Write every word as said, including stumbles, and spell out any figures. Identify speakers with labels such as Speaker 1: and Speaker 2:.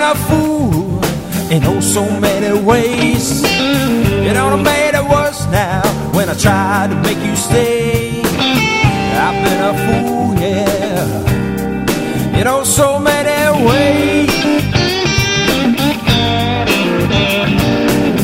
Speaker 1: a fool in oh so many ways. It only made it worse now when I tried to make you stay. I've been a fool, yeah, in oh so many